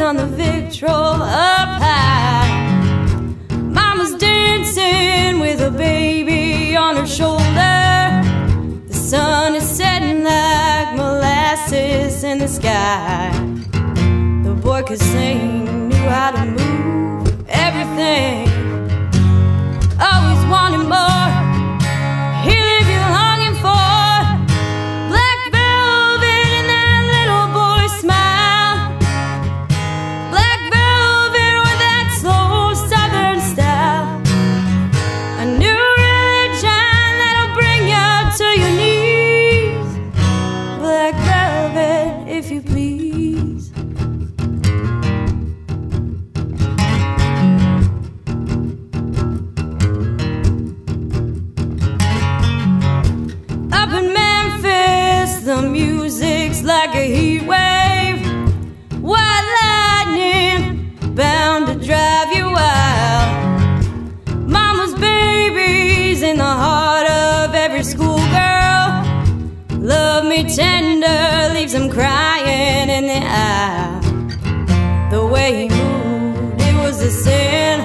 on the Victrola up high. Mama's dancing with a baby on her shoulder. The sun is setting like molasses in the sky. The boy could sing, knew how to move everything. Always wanted more. He lived you longing for black velvet in that little boy's smile. Black velvet with that slow southern style. A new religion that'll bring you to your knees. Black velvet, if you please. Up in Memphis, the music's like a heat wave. White lightning, bound to drive you wild. Mama's baby's in the heart of every schoolgirl. Love me tender, leaves him crying in the eye. The way he moved, it was a sin